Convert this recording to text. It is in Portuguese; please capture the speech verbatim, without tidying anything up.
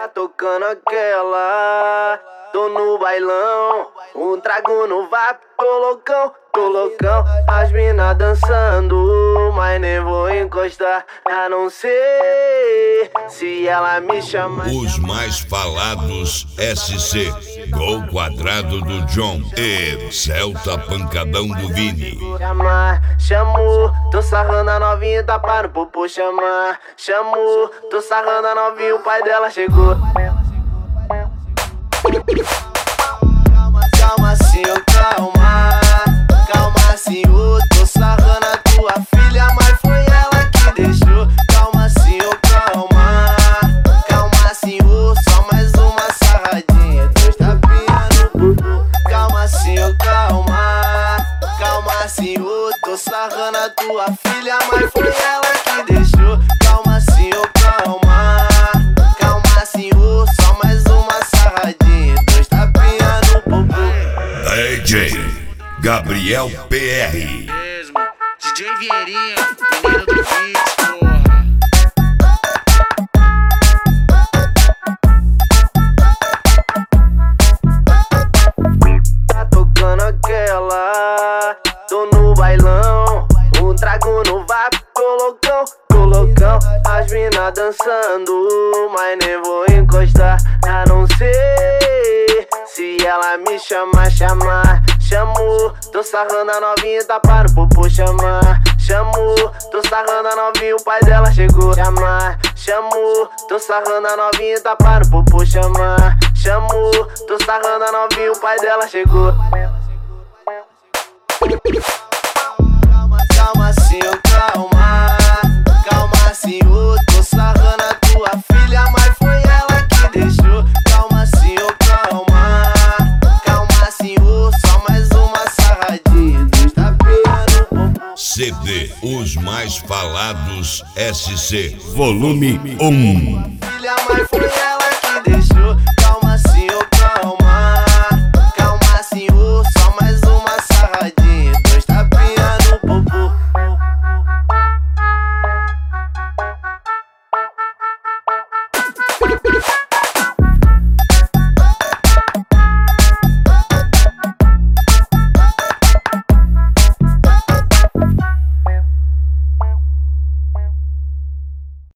Tá tocando aquela, tô no bailão, um trago no vapo, tô loucão, tô loucão. As mina dançando, mas nem vou encostar, a não ser se ela me chamar. Os mais falados S C, Gol Quadrado do John e Celta Pancadão do Vini. Chamar, chamou, tô sarrando a novinha, tá para o popô. Chamar, chamou, tô sarrando a novinha, o pai dela chegou. Calma, calma, senhor, calma. Calma, senhor, tô sarrando a tua filha, mas foi ela que deixou. Calma, senhor, calma. Calma, senhor, só mais uma sarradinha, dois tapinhas no bumbum. Calma, senhor, calma. Calma, senhor, tô sarrando a tua filha, mas foi ela que deixou. Calma, senhor, calma. Calma, senhor, só mais uma sarradinha, dois tapinhas no bumbum. D J Gabriel P R. Mesmo, D J Vieirinha, menino do beat, porra. Tá tocando aquela, tô no bailão, um trago no vapo, tô loucão, tô loucão. As mina dançando, mas nem vou encostar, a não ser se ela me chamar, chamar. Chamou, tô sarrando a novinha, tá para o popô. Chamar, chamou, tô sarrando a novinha, o pai dela chegou. Chamar, chamou, tô sarrando a novinha, tá para o popô. Chamar, chamou, tô sarrando a novinha, o pai dela chegou. Calma, calma, senhor, calma. Calma, senhor, tô sarrando a tua filha, mas foi ela que deixou. Calma, senhor, calma. Calma, senhor, só mais uma sarradinha, dois tapinhas no bumbum. C D Os Mais Falados S C, volume um. Filha, mas foi ela